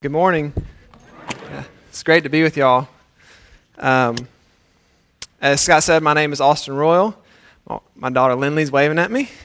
Good morning. It's great to be with y'all. As Scott said, my name is Austin Royal. My daughter Lindley's waving at me.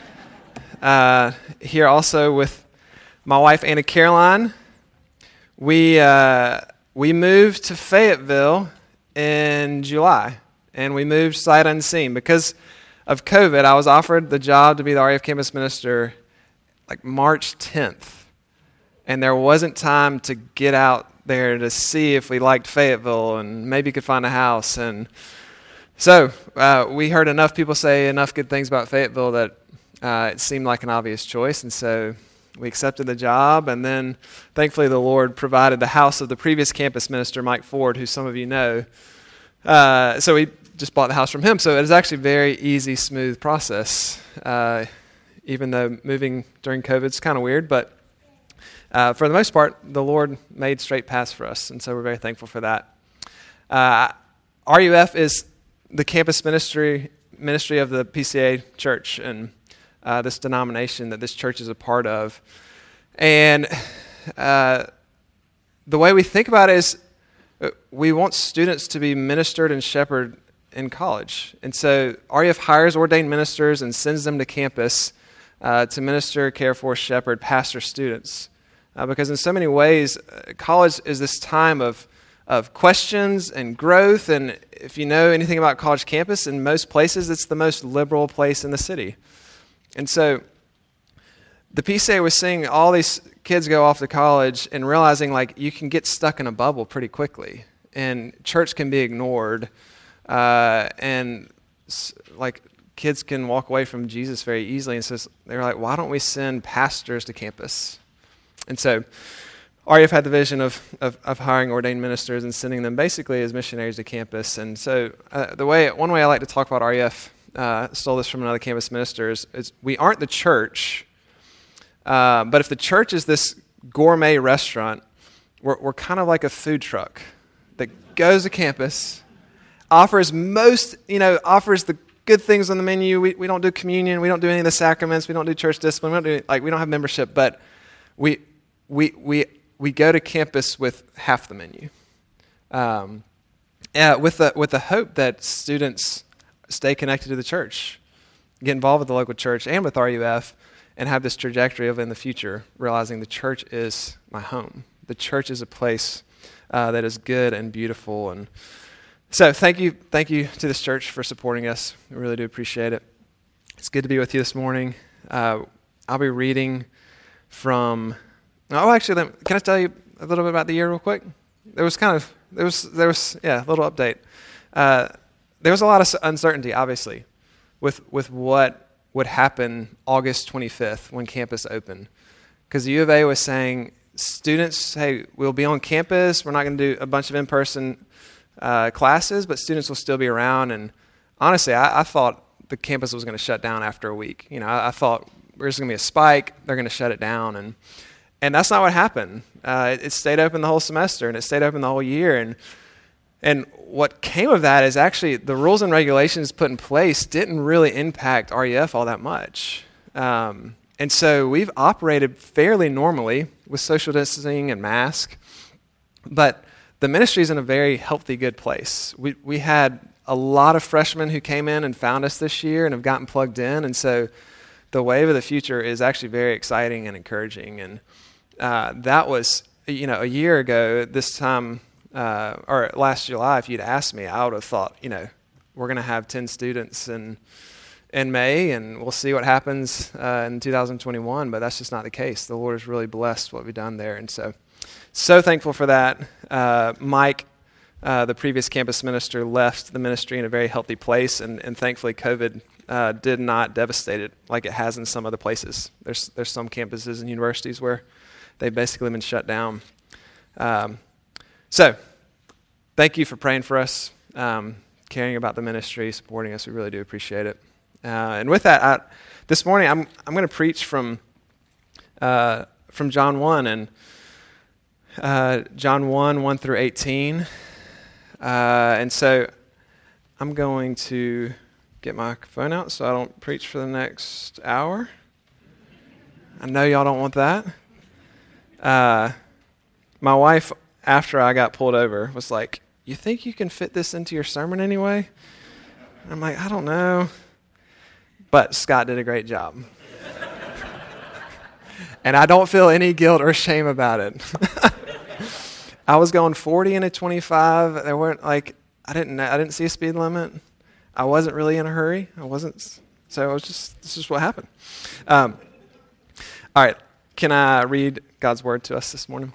Here also with my wife Anna Caroline. We moved to Fayetteville in July, and we moved sight unseen. Because of COVID, I was offered the job to be the REF campus minister like March 10th. And there wasn't time to get out there to see if we liked Fayetteville and maybe could find a house. And so we heard enough people say enough good things about Fayetteville that it seemed like an obvious choice. And so we accepted the job. And then thankfully the Lord provided the house of the previous campus minister, Mike Ford, who some of you know. So we just bought the house from him. So it was actually a very easy, smooth process, even though moving during COVID is kind of weird. But for the most part, the Lord made straight paths for us, and so we're very thankful for that. RUF is the campus ministry of the PCA Church, and this denomination that this church is a part of. And the way we think about it is we want students to be ministered and shepherded in college. And so RUF hires ordained ministers and sends them to campus to minister, care for, shepherd, pastor students. Because in so many ways, college is this time of questions and growth. And if you know anything about college campus, in most places, it's the most liberal place in the city. And so the PCA was seeing all these kids go off to college and realizing like you can get stuck in a bubble pretty quickly. And church can be ignored. And like kids can walk away from Jesus very easily. And so they're like, why don't we send pastors to campus? And so RUF had the vision of hiring ordained ministers and sending them basically as missionaries to campus. And so one way I like to talk about RUF, stole this from another campus minister, is we aren't the church, but if the church is this gourmet restaurant, we're kind of like a food truck that goes to campus, offers the good things on the menu. We don't do communion, we don't do any of the sacraments, we don't do church discipline, we don't have membership, but we go to campus with half the menu, with the hope that students stay connected to the church, get involved with the local church and with RUF, and have this trajectory of in the future, realizing the church is my home. The church is a place that is good and beautiful. And so thank you to this church for supporting us. We really do appreciate it. It's good to be with you this morning. I'll be reading from... Oh, actually, can I tell you a little bit about the year real quick? There was a little update. There was a lot of uncertainty, obviously, with what would happen August 25th when campus opened. Because the U of A was saying, students, hey, we'll be on campus. We're not going to do a bunch of in-person classes, but students will still be around. And honestly, I thought the campus was going to shut down after a week. I thought there's going to be a spike. They're going to shut it down. And that's not what happened. It stayed open the whole semester, and it stayed open the whole year. And what came of that is actually the rules and regulations put in place didn't really impact RUF all that much. And so we've operated fairly normally with social distancing and masks, but the ministry is in a very healthy, good place. We had a lot of freshmen who came in and found us this year and have gotten plugged in, and so the wave of the future is actually very exciting and encouraging. And that was, a year ago, this time, or last July, if you'd asked me, I would have thought, we're going to have 10 students in May, and we'll see what happens in 2021, but that's just not the case. The Lord has really blessed what we've done there, and so thankful for that. Mike, the previous campus minister, left the ministry in a very healthy place, and thankfully COVID did not devastate it like it has in some other places. There's some campuses and universities where they've basically been shut down. So thank you for praying for us, caring about the ministry, supporting us. We really do appreciate it. And with that, this morning I'm going to preach from John 1 and John 1 through 18. And so I'm going to get my phone out so I don't preach for the next hour. I know y'all don't want that. My wife, after I got pulled over, was like, "You think you can fit this into your sermon anyway?" I'm like, "I don't know." But Scott did a great job. And I don't feel any guilt or shame about it. I was going 40 in a 25. There weren't I didn't see a speed limit. I wasn't really in a hurry. So this is what happened. All right. Can I read God's word to us this morning?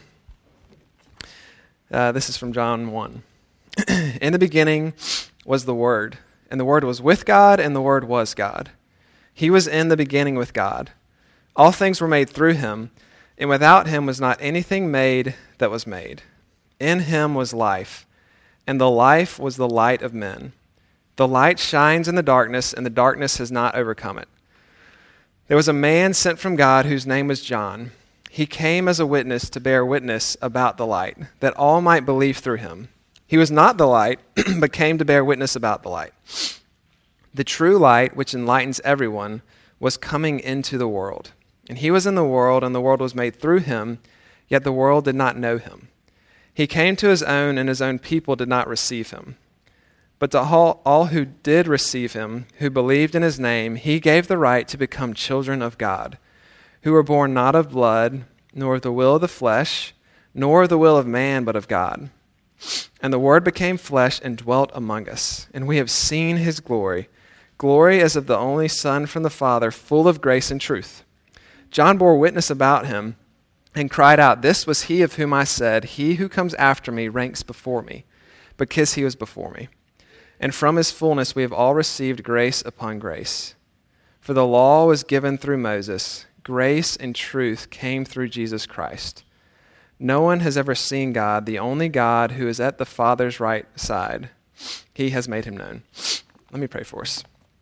This is from John 1. In the beginning was the Word, and the Word was with God, and the Word was God. He was in the beginning with God. All things were made through him, and without him was not anything made that was made. In him was life, and the life was the light of men. The light shines in the darkness, and the darkness has not overcome it. There was a man sent from God whose name was John. He came as a witness to bear witness about the light, that all might believe through him. He was not the light, but came to bear witness about the light. The true light, which enlightens everyone, was coming into the world. And he was in the world, and the world was made through him, yet the world did not know him. He came to his own, and his own people did not receive him. But to all who did receive him, who believed in his name, he gave the right to become children of God, who were born not of blood, nor of the will of the flesh, nor of the will of man, but of God. And the Word became flesh and dwelt among us, and we have seen his glory, glory as of the only Son from the Father, full of grace and truth. John bore witness about him and cried out, "This was he of whom I said, 'He who comes after me ranks before me,' because he was before me. And from his fullness we have all received grace upon grace. For the law was given through Moses, grace and truth came through Jesus Christ. No one has ever seen God, the only God who is at the Father's right side. He has made him known." Let me pray for us.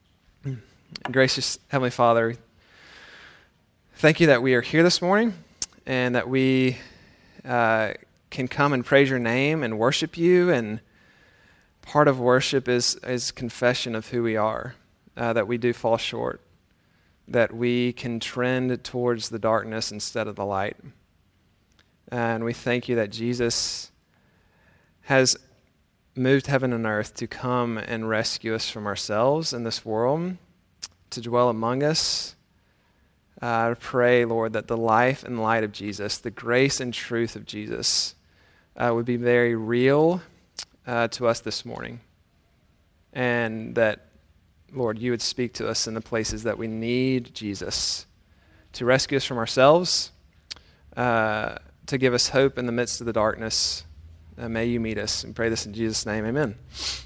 Gracious Heavenly Father, thank you that we are here this morning and that we can come and praise your name and worship you. And part of worship is confession of who we are, that we do fall short, that we can trend towards the darkness instead of the light. And we thank you that Jesus has moved heaven and earth to come and rescue us from ourselves in this world, to dwell among us. I pray, Lord, that the life and light of Jesus, the grace and truth of Jesus, would be very real to us this morning. And that, Lord, you would speak to us in the places that we need Jesus to rescue us from ourselves, to give us hope in the midst of the darkness. May you meet us. And pray this in Jesus' name. Amen.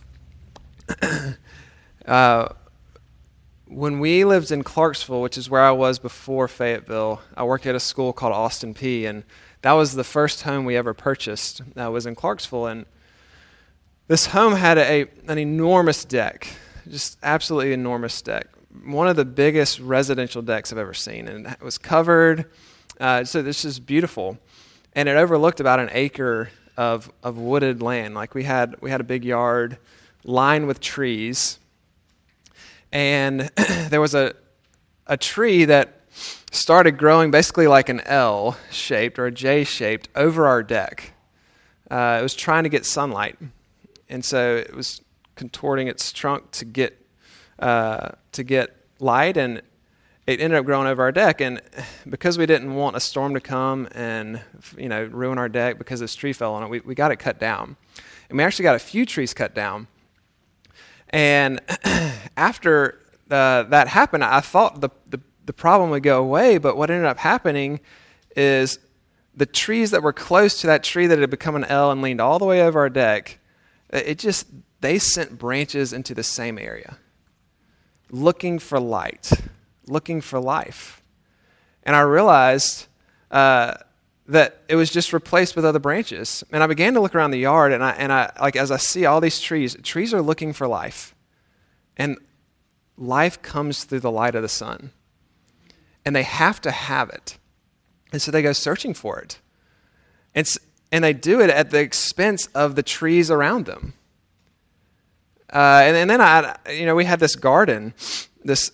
When we lived in Clarksville, which is where I was before Fayetteville, I worked at a school called Austin Peay, and that was the first home we ever purchased. Was in Clarksville, and this home had an enormous deck, just absolutely enormous deck. One of the biggest residential decks I've ever seen, and it was covered. So this is beautiful. And it overlooked about an acre of wooded land. Like we had a big yard lined with trees. And there was a tree that started growing basically like an L-shaped or a J-shaped over our deck. It was trying to get sunlight. And so it was contorting its trunk to get light, and it ended up growing over our deck. And because we didn't want a storm to come and ruin our deck because this tree fell on it, we got it cut down. And we actually got a few trees cut down. And after that happened, I thought the problem would go away, but what ended up happening is the trees that were close to that tree that had become an L and leaned all the way over our deck, they sent branches into the same area, looking for light, looking for life. And I realized that it was just replaced with other branches. And I began to look around the yard, and I as I see all these trees are looking for life. And life comes through the light of the sun. And they have to have it. And so they go searching for it. And they do it at the expense of the trees around them. And then we had this garden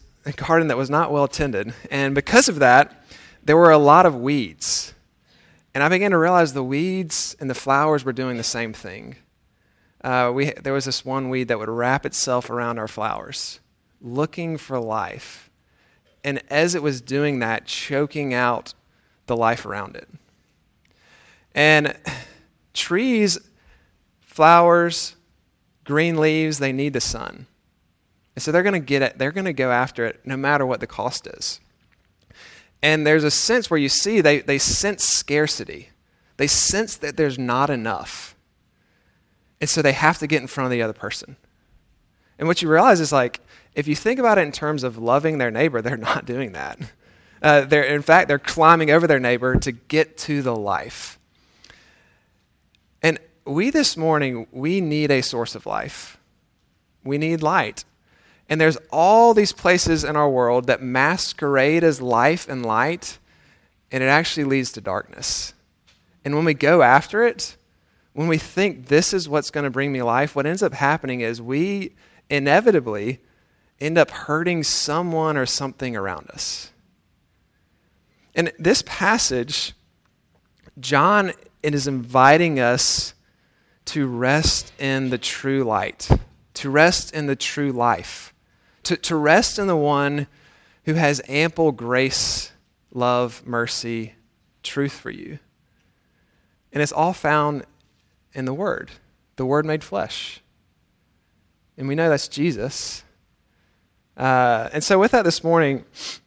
that was not well tended. And because of that, there were a lot of weeds. And I began to realize the weeds and the flowers were doing the same thing. There was this one weed that would wrap itself around our flowers, looking for life. And as it was doing that, choking out the life around it. And trees, flowers, green leaves, they need the sun. And so they're going to get it, they're going to go after it no matter what the cost is. And there's a sense where you see they sense scarcity. They sense that there's not enough. And so they have to get in front of the other person. And what you realize is, like, if you think about it in terms of loving their neighbor, they're not doing that. In fact, they're climbing over their neighbor to get to the life. And we this morning, we need a source of life. We need light. And there's all these places in our world that masquerade as life and light, and it actually leads to darkness. And when we go after it, when we think this is what's going to bring me life, what ends up happening is we inevitably end up hurting someone or something around us. And this passage, John is inviting us to rest in the true light, to rest in the true life, to rest in the one who has ample grace, love, mercy, truth for you. And it's all found in the Word made flesh. And we know that's Jesus. And so with that this morning,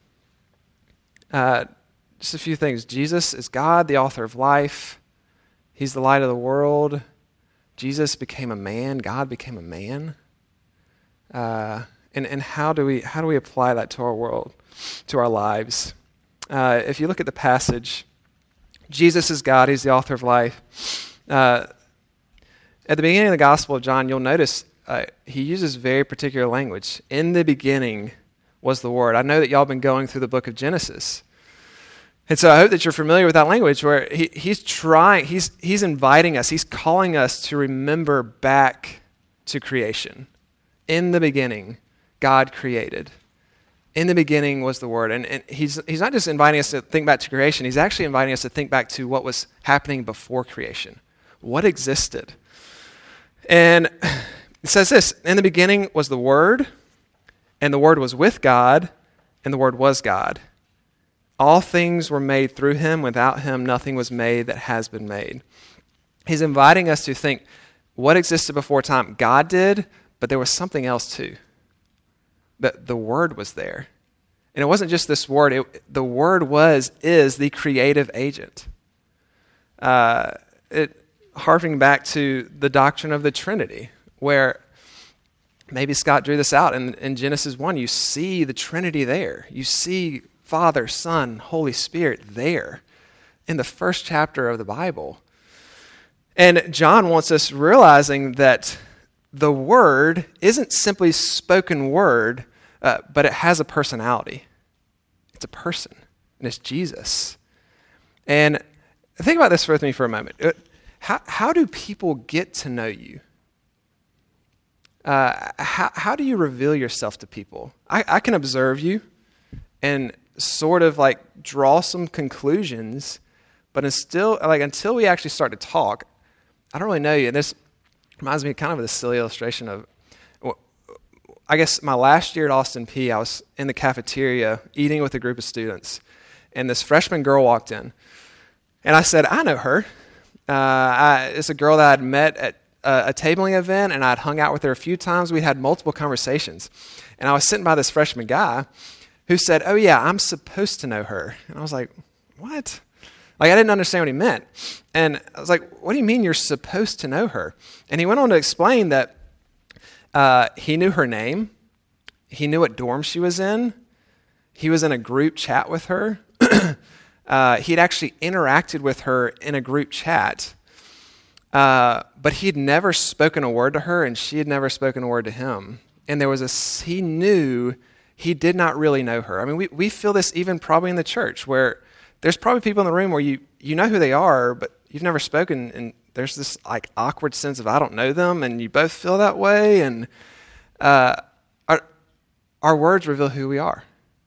just a few things. Jesus is God, the author of life. He's the light of the world. Jesus became a man. God became a man. And how do we apply that to our world, to our lives? If you look at the passage, Jesus is God. He's the author of life. At the beginning of the Gospel of John, you'll notice he uses very particular language. In the beginning was the Word. I know that y'all have been going through the book of Genesis. And so I hope that you're familiar with that language where he's inviting us, he's calling us to remember back to creation. In the beginning, God created. In the beginning was the Word. And he's not just inviting us to think back to creation, he's actually inviting us to think back to what was happening before creation. What existed? And it says this, in the beginning was the Word, and the Word was with God, and the Word was God. All things were made through him. Without him, nothing was made that has been made. He's inviting us to think what existed before time. God did, but there was something else too. The Word was there. And it wasn't just this Word. The Word is the creative agent. Harping back to the doctrine of the Trinity, where maybe Scott drew this out in Genesis 1. You see the Trinity there. You see Father, Son, Holy Spirit there in the first chapter of the Bible. And John wants us realizing that the Word isn't simply spoken word, but it has a personality. It's a person, and it's Jesus. And think about this with me for a moment. How do people get to know you? How do you reveal yourself to people? I can observe you and sort of like draw some conclusions, but until we actually start to talk, I don't really know you. And this reminds me kind of a silly illustration of, I guess my last year at Austin Peay, I was in the cafeteria eating with a group of students, and this freshman girl walked in, and I said, I know her. It's a girl that I'd met at a tabling event, and I'd hung out with her a few times. We'd had multiple conversations, and I was sitting by this freshman guy who said, oh yeah, I'm supposed to know her. And I was like, what? Like, I didn't understand what he meant. And I was like, what do you mean you're supposed to know her? And he went on to explain that he knew her name. He knew what dorm she was in. He was in a group chat with her. He'd actually interacted with her in a group chat. But he'd never spoken a word to her, and she had never spoken a word to him. And he knew he did not really know her. I mean, we feel this even probably in the church, where there's probably people in the room where you know who they are, but you've never spoken, and there's this like awkward sense of I don't know them, and you both feel that way. And our words reveal who we are.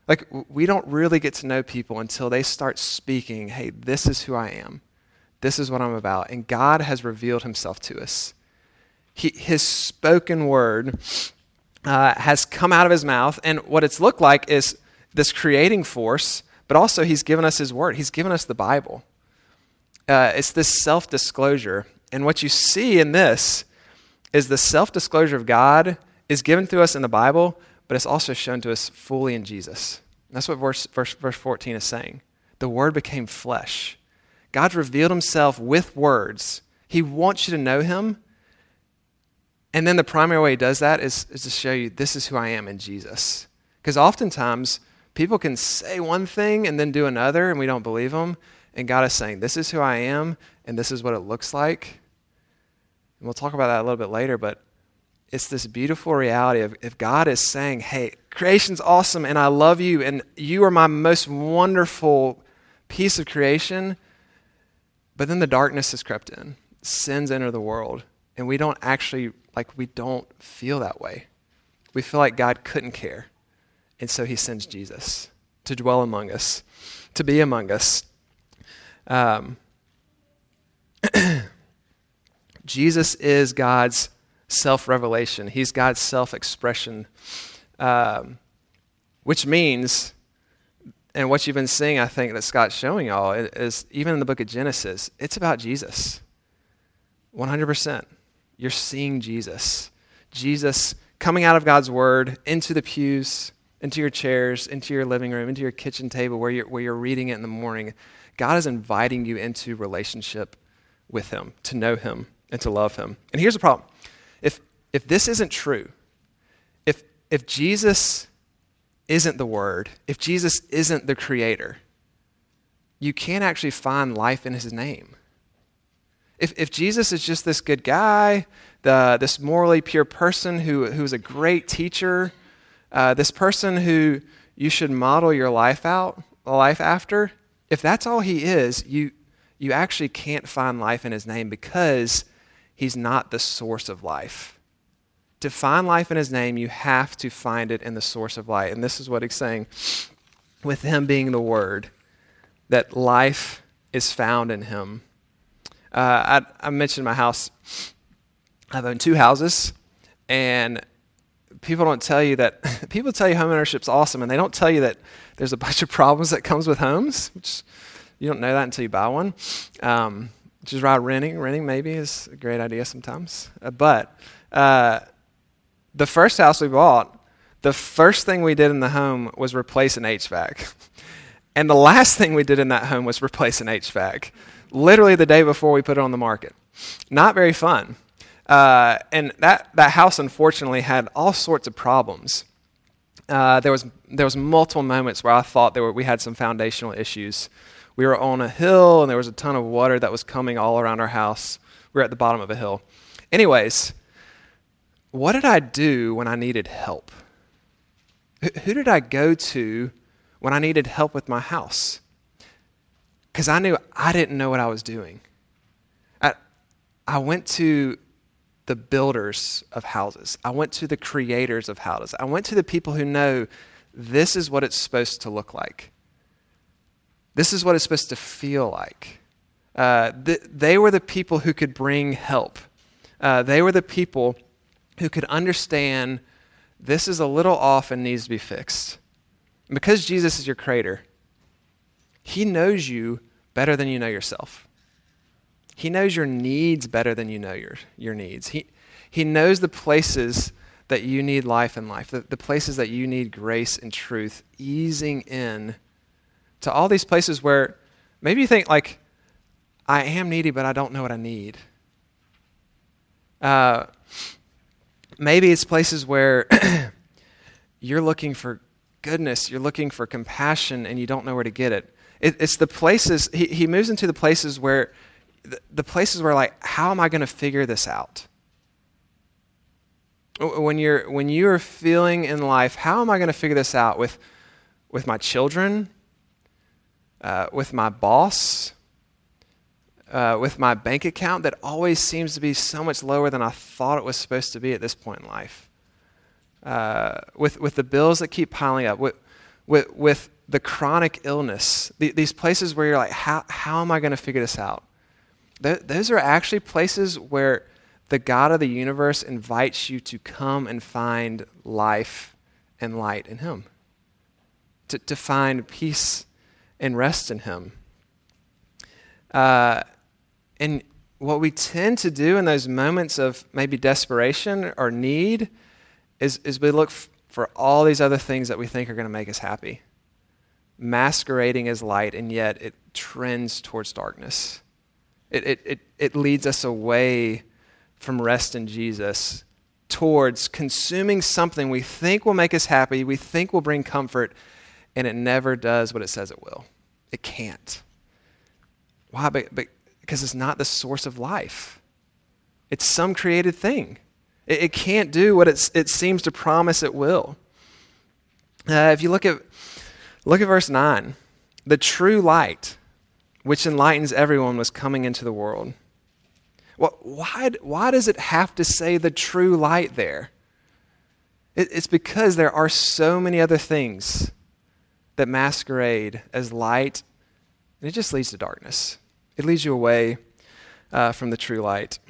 Like, we don't really get to know people until they start speaking, hey, this is who I am. This is what I'm about. And God has revealed himself to us. His spoken word has come out of his mouth. And what it's looked like is this creating force, but also he's given us his word. He's given us the Bible. It's this self-disclosure. And what you see in this is the self-disclosure of God is given to us in the Bible, but it's also shown to us fully in Jesus. And that's what verse 14 is saying. The Word became flesh. God's revealed himself with words. He wants you to know him. And then the primary way he does that is to show you, this is who I am in Jesus. Because oftentimes, people can say one thing and then do another, and we don't believe them. And God is saying, this is who I am, and this is what it looks like. And we'll talk about that a little bit later, but it's this beautiful reality of if God is saying, hey, creation's awesome and I love you and you are my most wonderful piece of creation, but then the darkness has crept in. Sins enter the world and we don't feel that way. We feel like God couldn't care. And so he sends Jesus to dwell among us, to be among us. Jesus is God's self-revelation. He's God's self-expression, which means, and what you've been seeing, I think, that Scott's showing y'all, is even in the book of Genesis, it's about Jesus. 100%. You're seeing Jesus. Jesus coming out of God's word into the pews, into your chairs, into your living room, into your kitchen table where you're reading it in the morning. God is inviting you into relationship with him, to know him, and to love him. And here's the problem. If this isn't true, if Jesus isn't the Word, if Jesus isn't the Creator, you can't actually find life in his name. If Jesus is just this good guy, this morally pure person who's a great teacher, this person who you should model your life after, if that's all he is, you actually can't find life in his name because he's not the source of life. To find life in his name, you have to find it in the source of life. And this is what he's saying, with him being the Word, that life is found in him. I mentioned my house. I've owned 2 houses, and people tell you homeownership's awesome, and they don't tell you that there's a bunch of problems that comes with homes, which you don't know that until you buy one. Which is why renting maybe is a great idea sometimes. But the first house we bought, the first thing we did in the home was replace an HVAC. And the last thing we did in that home was replace an HVAC. Literally the day before we put it on the market. Not very fun. And that house, unfortunately, had all sorts of problems. There was multiple moments where I thought we had some foundational issues. We were on a hill, and there was a ton of water that was coming all around our house. We were at the bottom of a hill. Anyways, what did I do when I needed help? Who did I go to when I needed help with my house? Because I knew I didn't know what I was doing. I went to the builders of houses. I went to the creators of houses. I went to the people who know this is what it's supposed to look like. This is what it's supposed to feel like. They were the people who could bring help. They were the people who could understand this is a little off and needs to be fixed. And because Jesus is your creator, he knows you better than you know yourself. He knows your needs better than you know your needs. He knows the places that you need life in life, the places that you need grace and truth, easing in to all these places where maybe you think like, I am needy, but I don't know what I need. Maybe it's places where you're looking for goodness, you're looking for compassion, and you don't know where to get it. It's the places, he moves into the places where like, how am I going to figure this out? When you're feeling in life, how am I going to figure this out with my children, with my boss, with my bank account that always seems to be so much lower than I thought it was supposed to be at this point in life, with the bills that keep piling up, with the chronic illness, these places where you're like, how am I going to figure this out? Those are actually places where the God of the universe invites you to come and find life and light in him, to find peace and rest in him. And what we tend to do in those moments of maybe desperation or need is we look for all these other things that we think are going to make us happy, masquerading as light, and yet it trends towards darkness. It leads us away from rest in Jesus towards consuming something we think will make us happy, we think will bring comfort, and it never does what it says it will. It can't. Why? Because it's not the source of life. It's some created thing. It can't do what it seems to promise it will. If you look at verse 9, the true light, which enlightens everyone, was coming into the world. Why does it have to say the true light there? It's because there are so many other things that masquerade as light, and it just leads to darkness. It leads you away from the true light.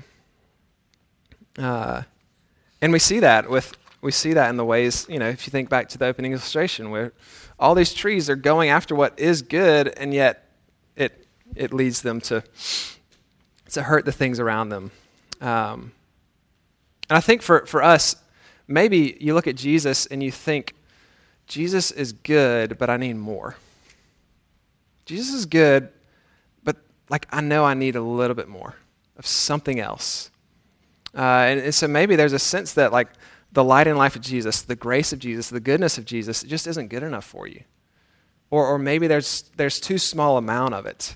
And we see that in the ways, if you think back to the opening illustration, where all these trees are going after what is good, and yet it leads them to hurt the things around them. And I think for us, maybe you look at Jesus and you think, Jesus is good, but I need more. Jesus is good, but I know I need a little bit more of something else. And so maybe there's a sense that the light and life of Jesus, the grace of Jesus, the goodness of Jesus, it just isn't good enough for you. Or maybe there's too small amount of it.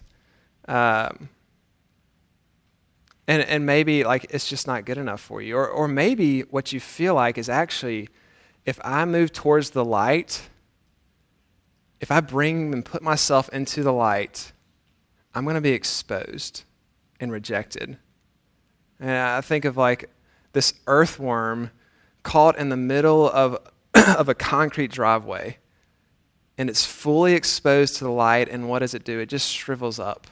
And maybe it's just not good enough for you. Or maybe what you feel like is actually, if I move towards the light, if I bring and put myself into the light, I'm going to be exposed and rejected. And I think of this earthworm caught in the middle of a concrete driveway, and it's fully exposed to the light, and what does it do? It just shrivels up.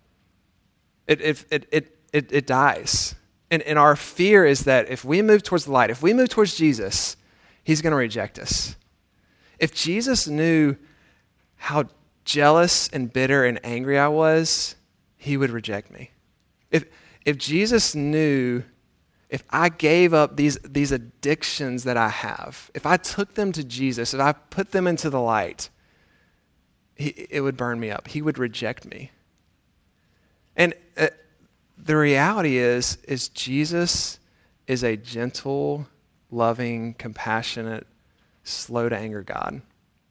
It dies. And our fear is that if we move towards the light, if we move towards Jesus, he's going to reject us. If Jesus knew how jealous and bitter and angry I was, he would reject me. If Jesus knew, if I gave up these addictions that I have, if I took them to Jesus, if I put them into the light, it would burn me up. He would reject me. And the reality is Jesus is a gentle, loving, compassionate, slow to anger God.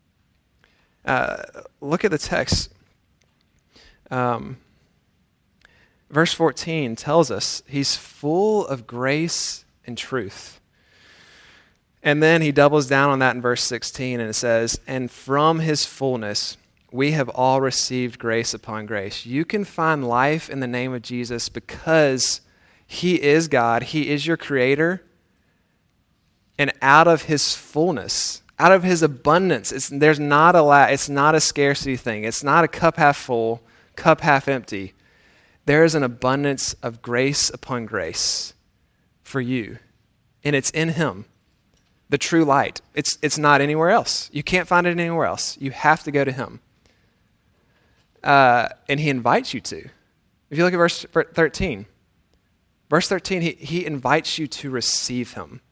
Look at the text. Verse 14 tells us he's full of grace and truth. And then he doubles down on that in verse 16, and it says, and from his fullness we have all received grace upon grace. You can find life in the name of Jesus because he is God, he is your creator, and out of his fullness, out of his abundance, it's not a scarcity thing. It's not a cup half full, cup half empty. There is an abundance of grace upon grace for you, and it's in him, the true light. It's not anywhere else. You can't find it anywhere else. You have to go to him. And he invites you to. If you look at verse 13, he invites you to receive him.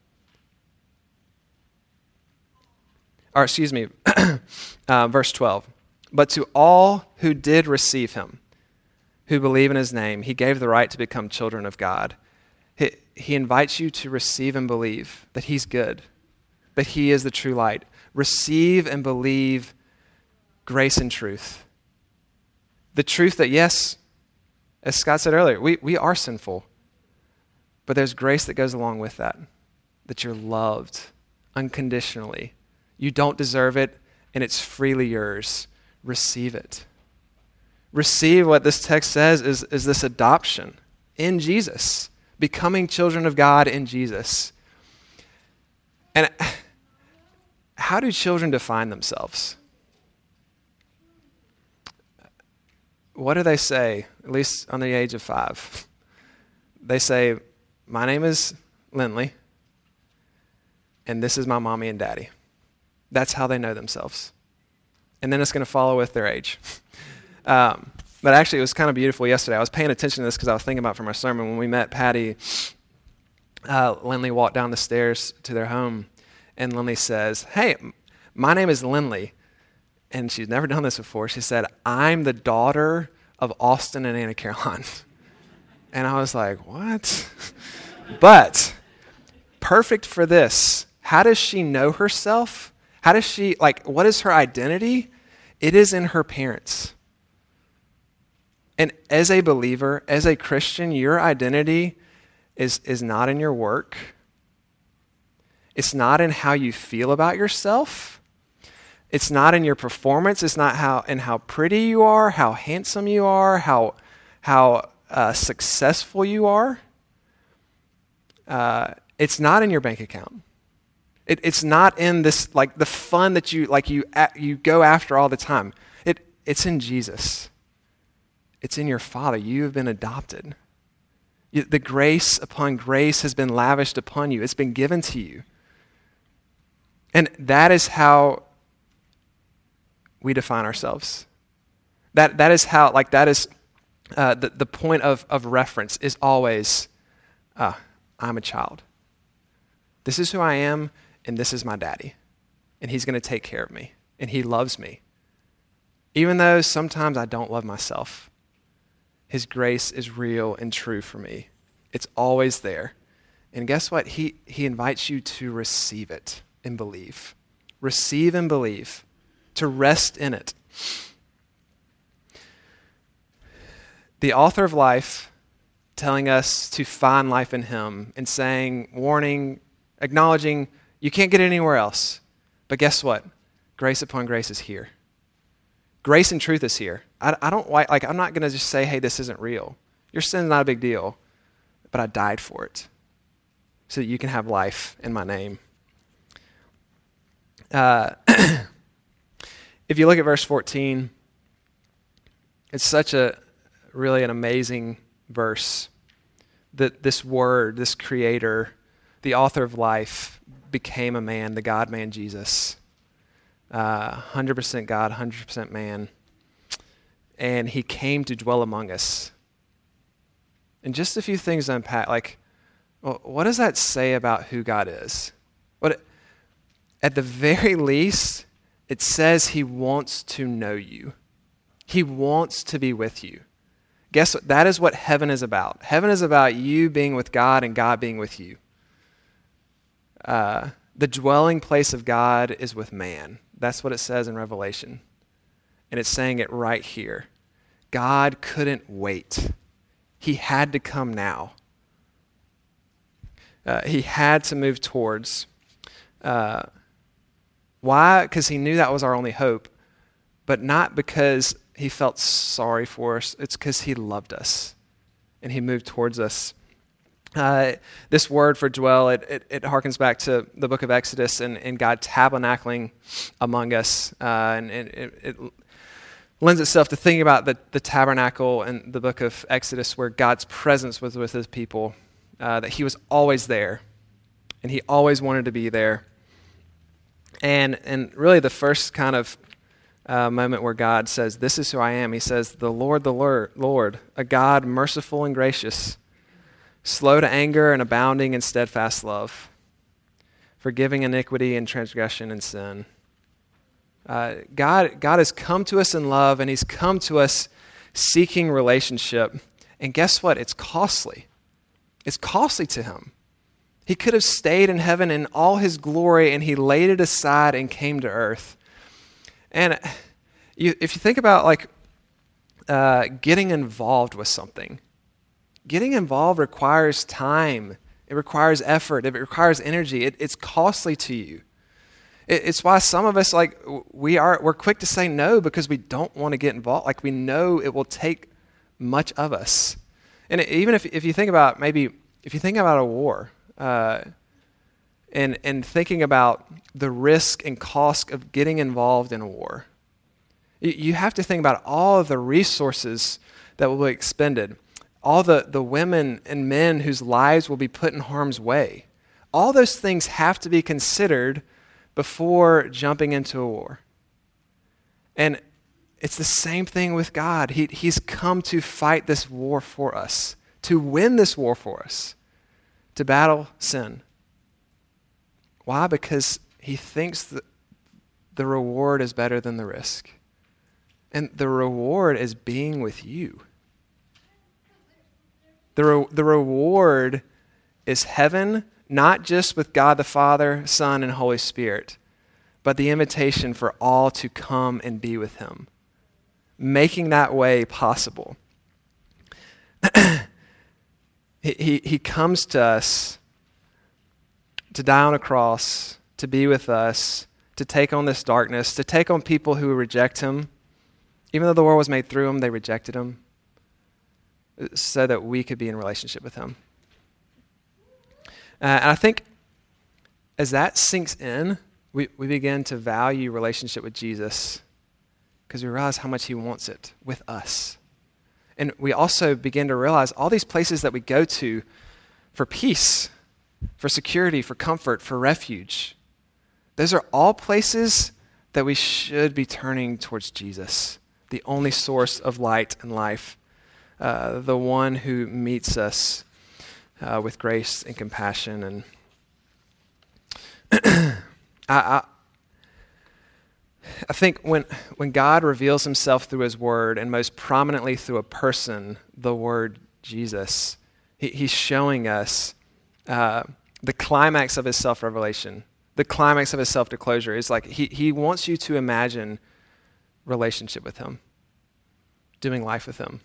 Or excuse me, verse 12. But to all who did receive him, who believe in his name, he gave the right to become children of God. He invites you to receive and believe that he's good, that he is the true light. Receive and believe grace and truth. The truth that, yes, as Scott said earlier, we are sinful, but there's grace that goes along with that you're loved unconditionally. You don't deserve it, and it's freely yours. Receive it. Receive what this text says is this adoption in Jesus, becoming children of God in Jesus. And how do children define themselves? what do they say, at least on the age of 5? They say, my name is Lindley, and this is my mommy and daddy. That's how they know themselves. And then it's going to follow with their age. But actually, it was kind of beautiful yesterday. I was paying attention to this because I was thinking about for my sermon. When we met Patty, Lindley walked down the stairs to their home, and Lindley says, hey, my name is Lindley. And she's never done this before. She said, I'm the daughter of Austin and Anna Caroline. And I was like, what? But perfect for this. How does she know herself? How does she, what is her identity? It is in her parents. And as a believer, as a Christian, your identity is not in your work. It's not in how you feel about yourself. It's not in your performance. It's not how pretty you are, how handsome you are, how successful you are. It's not in your bank account. It's not in this the fun that you go after all the time. It's in Jesus. It's in your Father. You have been adopted. The grace upon grace has been lavished upon you. It's been given to you. And that is how we define ourselves. That is how, the point of reference is always, I'm a child. This is who I am, and this is my daddy. And he's going to take care of me. And he loves me. Even though sometimes I don't love myself, his grace is real and true for me. It's always there. And guess what? He invites you to receive it and believe. Receive and believe. To rest in it. The author of life telling us to find life in him and saying, warning, acknowledging, you can't get it anywhere else. But guess what? Grace upon grace is here. Grace and truth is here. I don't I'm not going to just say, hey, this isn't real. Your sin's not a big deal, but I died for it so that you can have life in my name. If you look at verse 14, it's such really an amazing verse. That this word, this creator, the author of life, became a man, the God-man Jesus. 100% God, 100% man. And he came to dwell among us. And just a few things to unpack, what does that say about who God is? At the very least, it says he wants to know you. He wants to be with you. Guess what? That is what heaven is about. Heaven is about you being with God and God being with you. The dwelling place of God is with man. That's what it says in Revelation. And it's saying it right here. God couldn't wait. He had to come now. He had to move towards. Why? Because he knew that was our only hope, but not because he felt sorry for us. It's because he loved us, and he moved towards us. This word for dwell, it harkens back to the book of Exodus and God tabernacling among us, and it lends itself to thinking about the tabernacle in the book of Exodus where God's presence was with his people, that he was always there, and he always wanted to be there. And really the first kind of moment where God says, this is who I am, he says, the Lord, a God merciful and gracious, slow to anger and abounding in steadfast love, forgiving iniquity and transgression and sin. God has come to us in love, and he's come to us seeking relationship. And guess what? It's costly. It's costly to him. He could have stayed in heaven in all his glory, and he laid it aside and came to earth. And if you think about getting involved with something, getting involved requires time. It requires effort. It requires energy. It's costly to you. It's why some of us we're quick to say no because we don't want to get involved. We know it will take much of us. And even if you think about a war, and thinking about the risk and cost of getting involved in a war, You have to think about all of the resources that will be expended, all the women and men whose lives will be put in harm's way. All those things have to be considered before jumping into a war. And it's the same thing with God. He's come to fight this war for us, to win this war for us, to battle sin. Why? Because he thinks that the reward is better than the risk. And the reward is being with you. The reward is heaven, not just with God the Father, Son, and Holy Spirit, but the invitation for all to come and be with him, making that way possible. He comes to us to die on a cross, to be with us, to take on this darkness, to take on people who reject him. Even though the world was made through him, they rejected him, so that we could be in relationship with him. And I think as that sinks in, we begin to value relationship with Jesus because we realize how much he wants it with us. And we also begin to realize all these places that we go to for peace, for security, for comfort, for refuge, those are all places that we should be turning towards Jesus, the only source of light and life, the one who meets us with grace and compassion. And I think when God reveals himself through his word, and most prominently through a person, the word Jesus, he's showing us the climax of his self-revelation, the climax of his self-disclosure. Is like he wants you to imagine relationship with him, doing life with him,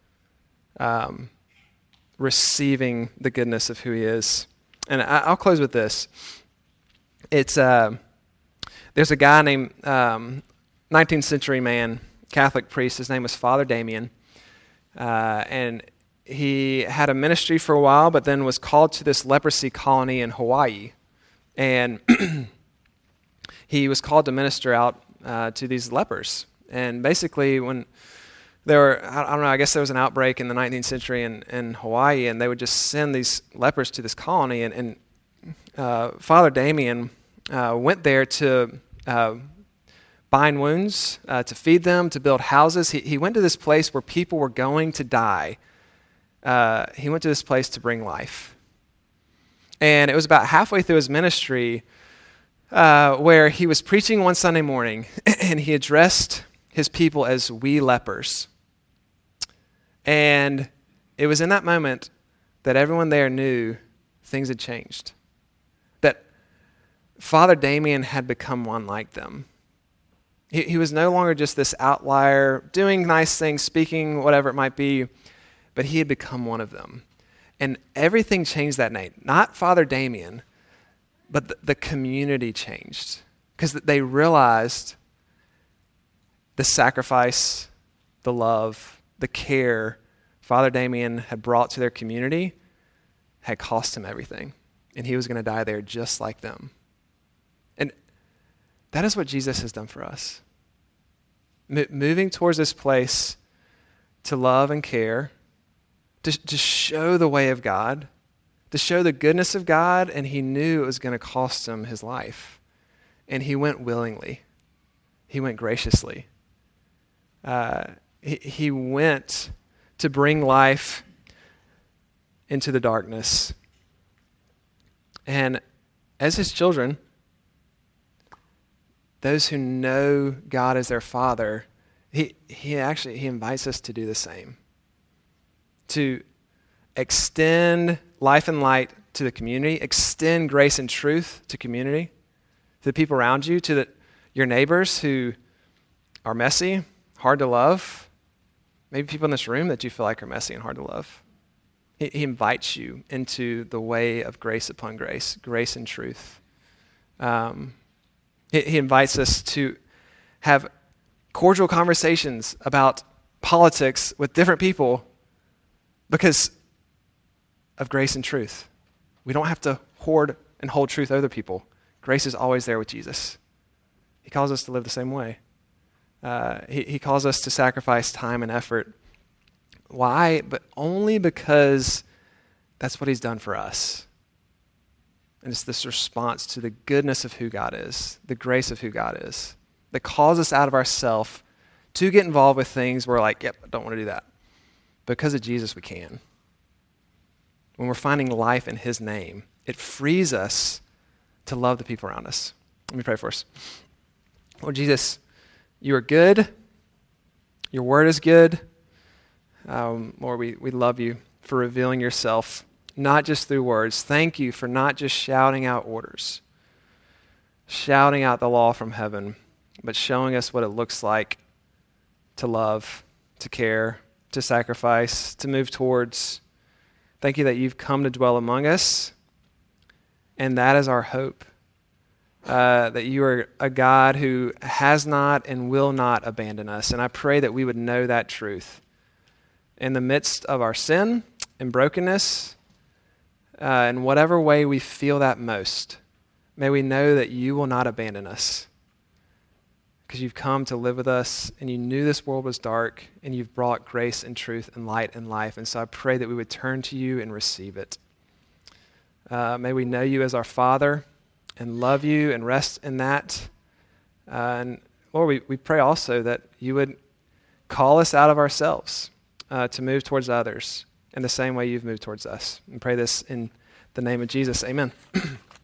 receiving the goodness of who he is. And I'll close with this. It's there's a guy named 19th century man, Catholic priest. His name was Father Damien, and he had a ministry for a while, but then was called to this leprosy colony in Hawaii, and he was called to minister out to these lepers. And basically, when there were, I don't know, I guess there was an outbreak in the 19th century in Hawaii, and they would just send these lepers to this colony, and Father Damien went there to bind wounds, to feed them, to build houses. He went to this place where people were going to die. He went to this place to bring life. And it was about halfway through his ministry where he was preaching one Sunday morning, and he addressed his people as we lepers. And it was in that moment that everyone there knew things had changed. That Father Damien had become one like them. He was no longer just this outlier, doing nice things, speaking, whatever it might be, but he had become one of them. And everything changed that night. Not Father Damien, but the community changed. Because they realized the sacrifice, the love, the care Father Damien had brought to their community had cost him everything. And he was going to die there just like them. And that is what Jesus has done for us. Moving towards this place to love and care, to show the way of God, to show the goodness of God, and he knew it was going to cost him his life. And he went willingly. He went graciously. He went to bring life into the darkness. And as his children, those who know God as their Father, he invites us to do the same. To extend life and light to the community, extend grace and truth to community, to the people around you, to your neighbors who are messy, hard to love, maybe people in this room that you feel like are messy and hard to love. He invites you into the way of grace upon grace, grace and truth. He invites us to have cordial conversations about politics with different people because of grace and truth. We don't have to hoard and hold truth over people. Grace is always there with Jesus. He calls us to live the same way. He calls us to sacrifice time and effort. Why? But only because that's what he's done for us. And it's this response to the goodness of who God is, the grace of who God is, that calls us out of ourself to get involved with things where we're like, yep, I don't want to do that. Because of Jesus, we can. When we're finding life in his name, it frees us to love the people around us. Let me pray for us. Lord Jesus, you are good. Your word is good. Lord, we love you for revealing yourself, not just through words. Thank you for not just shouting out orders, shouting out the law from heaven, but showing us what it looks like to love, to care, to sacrifice, to move towards. Thank you that you've come to dwell among us, and that is our hope, that you are a God who has not and will not abandon us. And I pray that we would know that truth in the midst of our sin and brokenness, in whatever way we feel that most. May we know that you will not abandon us because you've come to live with us and you knew this world was dark and you've brought grace and truth and light and life. And so I pray that we would turn to you and receive it. May we know you as our Father and love you and rest in that. And Lord, we pray also that you would call us out of ourselves to move towards others in the same way you've moved towards us. And pray this in the name of Jesus. Amen.